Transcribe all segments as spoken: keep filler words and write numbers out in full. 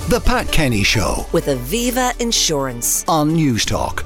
The Pat Kenny Show with Aviva Insurance on Newstalk.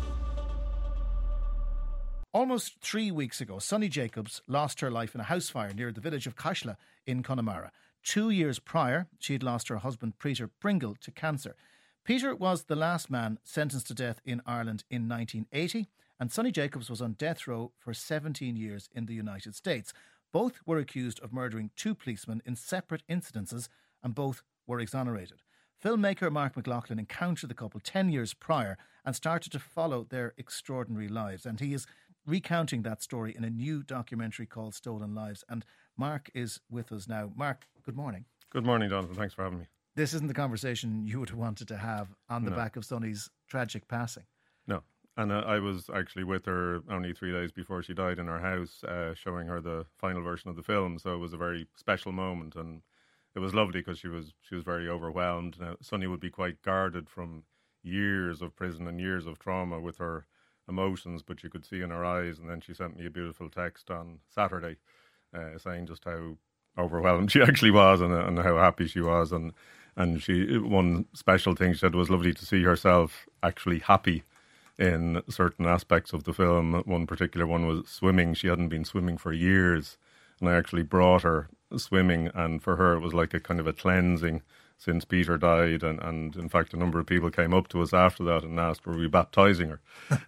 Almost three weeks ago, Sunny Jacobs lost her life in a house fire near the village of Cashla in Connemara. Two years prior, she had lost her husband, Peter Pringle, to cancer. Peter was the last man sentenced to death in Ireland in nineteen eighty, and Sunny Jacobs was on death row for seventeen years in the United States. Both were accused of murdering two policemen in separate incidences, and both were exonerated. Filmmaker Mark McLaughlin encountered the couple ten years prior and started to follow their extraordinary lives. And he is recounting that story in a new documentary called Stolen Lives. And Mark is with us now. Mark, good morning. Good morning, Jonathan. Thanks for having me. This isn't the conversation you would have wanted to have on the no. back of Sunny's tragic passing. No. And uh, I was actually with her only three days before she died in her house, uh, showing her the final version of the film. So it was a very special moment, and it was lovely because she was she was very overwhelmed. Now, Sunny would be quite guarded from years of prison and years of trauma with her emotions, but you could see in her eyes. And then she sent me a beautiful text on Saturday uh, saying just how overwhelmed she actually was, and, and how happy she was. And and she one special thing she said was lovely to see herself actually happy in certain aspects of the film. One particular one was swimming. She hadn't been swimming for years, and I actually brought her swimming, and for her it was like a kind of a cleansing since Peter died, and, and in fact a number of people came up to us after that and asked were we baptising her.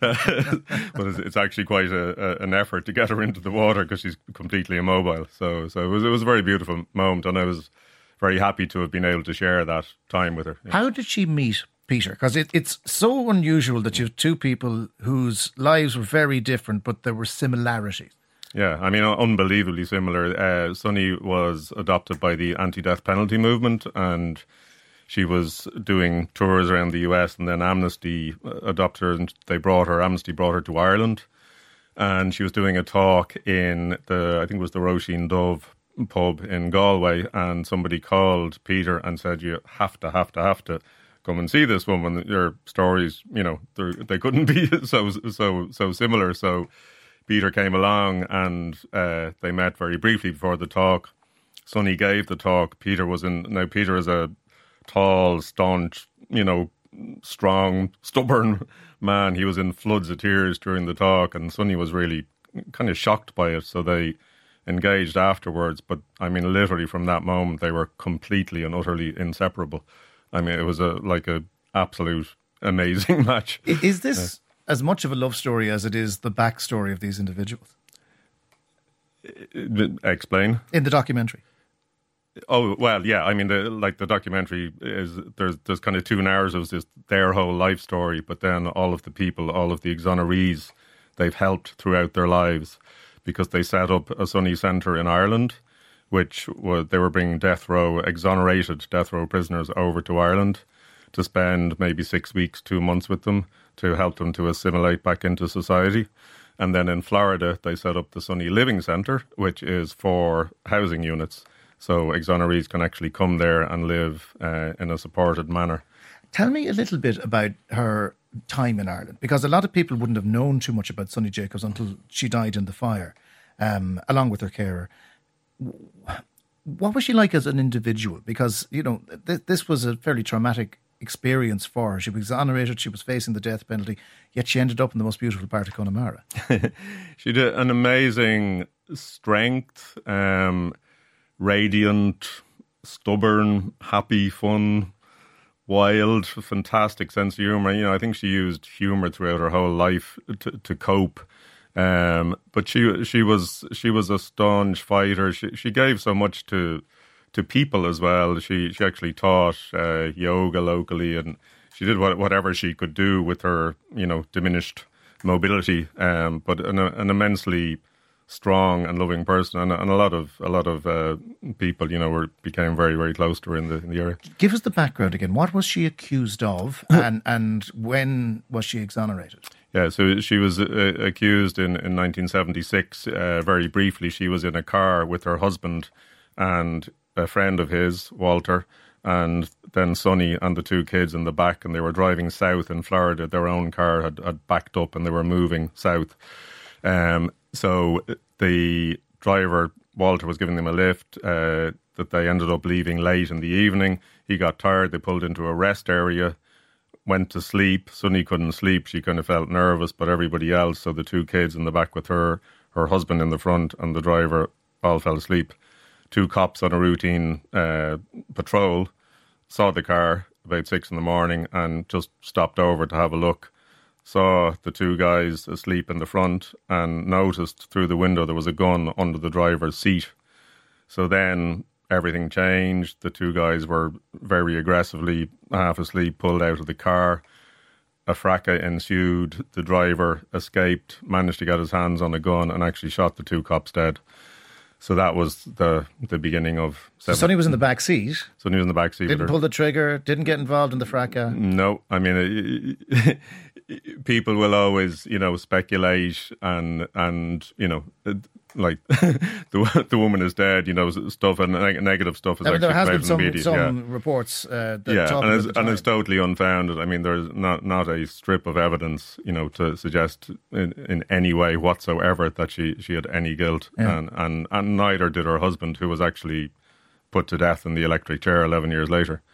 But it's, it's actually quite a, a, an effort to get her into the water because she's completely immobile. So so it was, it was a very beautiful moment, and I was very happy to have been able to share that time with her. Yeah. How did she meet Peter? Because it, it's so unusual that you have two people whose lives were very different, but there were similarities. Yeah, I mean, unbelievably similar. Uh, Sunny was adopted by the anti-death penalty movement, and she was doing tours around the U S, and then Amnesty adopted her, and they brought her, Amnesty brought her to Ireland, and she was doing a talk in the, I think it was the Roisin Dove pub in Galway, and somebody called Peter and said, you have to, have to, have to come and see this woman. Your stories, you know, they couldn't be so, so, so similar, so Peter came along, and uh, they met very briefly before the talk. Sunny gave the talk. Peter was in... Now, Peter is a tall, staunch, you know, strong, stubborn man. He was in floods of tears during the talk, and Sunny was really kind of shocked by it. So they engaged afterwards. But, I mean, literally from that moment, they were completely and utterly inseparable. I mean, it was a like a absolute amazing match. Is this... Uh, as much of a love story as it is the backstory of these individuals? Explain. In the documentary. Oh, well, yeah. I mean, the, like the documentary is, there's there's kind of two narratives. There's their whole life story, but then all of the people, all of the exonerees they've helped throughout their lives, because they set up a Sunny Centre in Ireland, which was, they were bringing death row, exonerated death row prisoners over to Ireland to spend maybe six weeks, two months with them, to help them to assimilate back into society. And then in Florida, they set up the Sunny Living Centre, which is for housing units. So exonerees can actually come there and live uh, in a supported manner. Tell me a little bit about her time in Ireland, because a lot of people wouldn't have known too much about Sunny Jacobs until she died in the fire, um, along with her carer. What was she like as an individual? Because, you know, th- this was a fairly traumatic experience for her. She was exonerated, she was facing the death penalty, yet she ended up in the most beautiful part of Connemara. She did an amazing strength, um, radiant, stubborn, happy, fun, wild, fantastic sense of humour. You know, I think she used humour throughout her whole life to, to cope. Um, but she she was she was a staunch fighter. She she gave so much to to people as well. She she actually taught uh, yoga locally, and she did what, whatever she could do with her, you know, diminished mobility. Um, but an, an immensely strong and loving person, and, and a lot of a lot of uh, people, you know, were became very very close to her in the in the area. Give us the background again. What was she accused of, and and when was she exonerated? Yeah, so she was uh, accused in in nineteen seventy-six. Uh, very briefly, she was in a car with her husband and a friend of his, Walter, and then Sunny and the two kids in the back, and they were driving south in Florida. Their own car had, had backed up and they were moving south. Um, so the driver Walter was giving them a lift, uh, that they ended up leaving late in the evening. He got tired. They pulled into a rest area, went to sleep. Sonny couldn't sleep. She kind of felt nervous, but everybody else, so the two kids in the back with her, her husband in the front, and the driver all fell asleep. Two cops on a routine uh, patrol saw the car about six in the morning and just stopped over to have a look. Saw the two guys asleep in the front and noticed through the window there was a gun under the driver's seat. So then everything changed. The two guys were very aggressively, half asleep, pulled out of the car. A fracas ensued. The driver escaped, managed to get his hands on a gun and actually shot the two cops dead. So that was the the beginning of... So Sonny was in the back seat. Sonny was in the back seat. Didn't pull the trigger, didn't get involved in the fracas. No, I mean, it, it, people will always, you know, speculate and, and you know, like, the the woman is dead, you know, stuff and negative stuff is I mean, actually there has played been in some, the media. some yeah. reports uh, that yeah, talk and about it's, the and it's totally unfounded. I mean, there's not not a strip of evidence, you know, to suggest in, in any way whatsoever that she, she had any guilt, Yeah. and, and and neither did her husband, who was actually put to death in the electric chair eleven years later.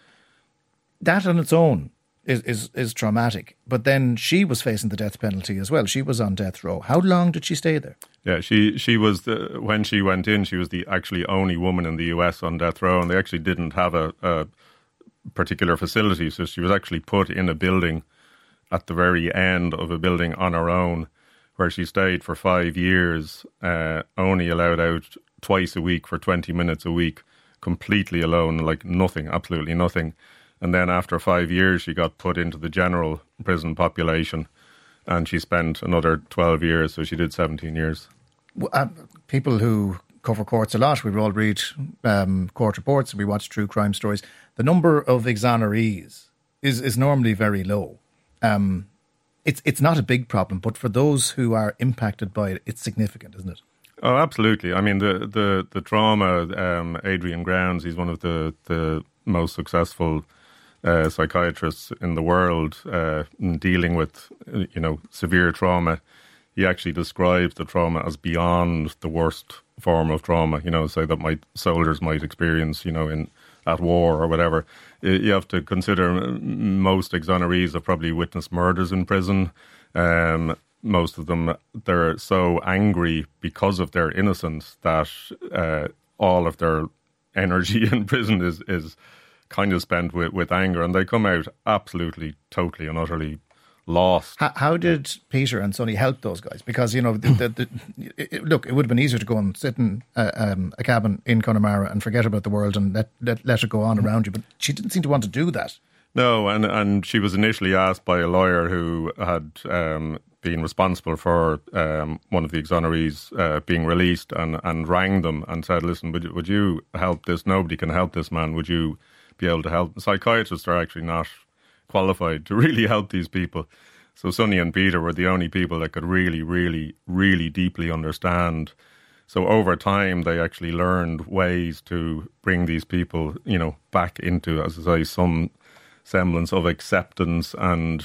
That on its own is, is, is traumatic. But then she was facing the death penalty as well. She was on death row. How long did she stay there? Yeah, she she was the, when she went in, she was the actually only woman in the U S on death row, and they actually didn't have a, a particular facility, so she was actually put in a building at the very end of a building on her own, where she stayed for five years, uh, only allowed out twice a week for twenty minutes a week, completely alone, like nothing, absolutely nothing. And then after five years, she got put into the general prison population, and she spent another twelve years, so she did seventeen years. Uh, people who cover courts a lot, we all read um, court reports, we watch true crime stories. The number of exonerees is, is normally very low. Um, it's it's not a big problem, but for those who are impacted by it, it's significant, isn't it? Oh, absolutely. I mean, the the, the trauma, um, Adrian Grounds, he's one of the, the most successful uh, psychiatrists in the world uh, in dealing with, you know, severe trauma. He actually describes the trauma as beyond the worst form of trauma, you know, say that my soldiers might experience, you know, in at war or whatever. You have to consider most exonerees have probably witnessed murders in prison. Um, most of them, they're so angry because of their innocence that uh, all of their energy in prison is, is kind of spent with, with anger, and they come out absolutely, totally and utterly lost. How, how did Peter and Sonny help those guys? Because, you know, the, the, the, it, look, it would have been easier to go and sit in a, um, a cabin in Connemara and forget about the world and let, let, let it go on around you. But she didn't seem to want to do that. No, and, and she was initially asked by a lawyer who had um, been responsible for um, one of the exonerees uh, being released, and, and rang them and said, listen, would, would you help this? Nobody can help this man. Would you be able to help? Psychiatrists are actually not qualified to really help these people. So Sonny and Peter were the only people that could really, really, really deeply understand. So over time, they actually learned ways to bring these people, you know, back into, as I say, some semblance of acceptance, and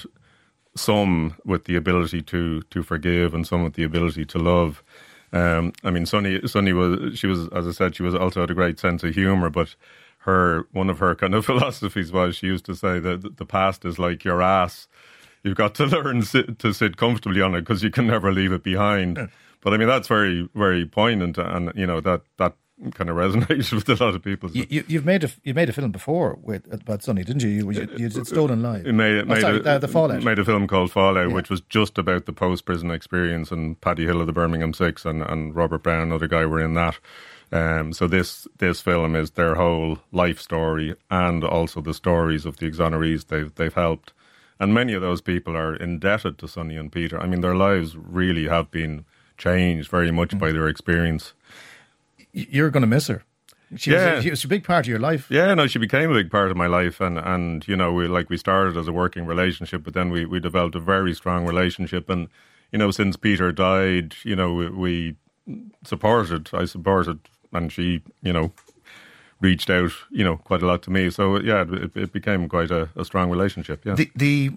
some with the ability to to forgive, and some with the ability to love. Um, I mean, Sonny, Sonny was, she was, as I said, she was also had a great sense of humour, but her, one of her kind of philosophies was, she used to say that the past is like your ass. You've got to learn sit, to sit comfortably on it, because you can never leave it behind. Yeah. But I mean, that's very, very poignant, and you know that that kind of resonates with a lot of people. So. You, you've made a you made a film before with about Sonny, didn't you? You, you, you did Stolen Lives. Made, oh, made sorry, a, uh, the Fallout. Made a film called Fallout, yeah. which was just about the post prison experience, and Paddy Hill of the Birmingham Six and, and Robert Brown, another guy, were in that. Um, so this this film is their whole life story, and also the stories of the exonerees they've they've helped. And many of those people are indebted to Sonny and Peter. I mean, their lives really have been changed very much mm. by their experience. You're going to miss her. She, yeah. was a, she was a big part of your life. Yeah, no, she became a big part of my life. And, and you know, we like we started as a working relationship, but then we, we developed a very strong relationship. And, you know, since Peter died, you know, we, we supported, I supported, and she, you know, reached out, you know, quite a lot to me. So, yeah, it, it became quite a, a strong relationship, yeah. The, the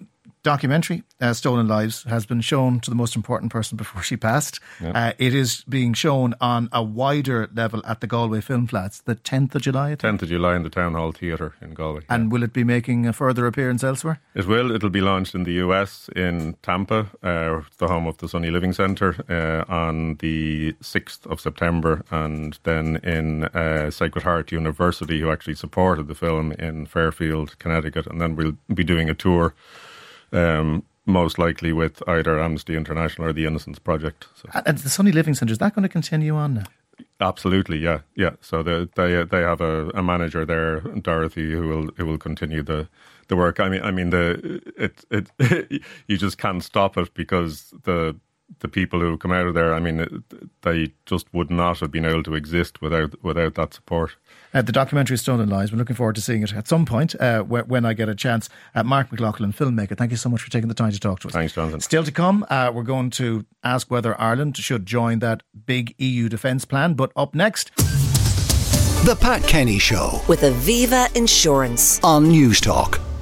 documentary, uh, Stolen Lives, has been shown to the most important person before she passed. Yeah. Uh, it is being shown on a wider level at the Galway Film Flats, the tenth of July, I think? tenth of July in the Town Hall Theatre in Galway. And yeah. will it be making a further appearance elsewhere? It will. It'll be launched in the U S, in Tampa, uh, the home of the Sunny Living Centre, uh, on the sixth of September, and then in uh, Sacred Heart University, who actually supported the film, in Fairfield, Connecticut, and then we'll be doing a tour, um, most likely with either Amnesty International or the Innocence Project. So. And the Sunny Living Centre, is that going to continue on now? Absolutely, yeah, yeah. So the, they they have a, a manager there, Dorothy, who will who will continue the, the work. I mean, I mean the it it you just can't stop it, because the the people who come out of there, I mean, they just would not have been able to exist without without that support. Uh, the documentary Stolen Lives, we're looking forward to seeing it at some point uh, when I get a chance. Uh, Mark McLaughlin, filmmaker, thank you so much for taking the time to talk to us. Thanks, Jonathan. Still to come, uh, we're going to ask whether Ireland should join that big E U defence plan. But up next, The Pat Kenny Show with Aviva Insurance on News Talk.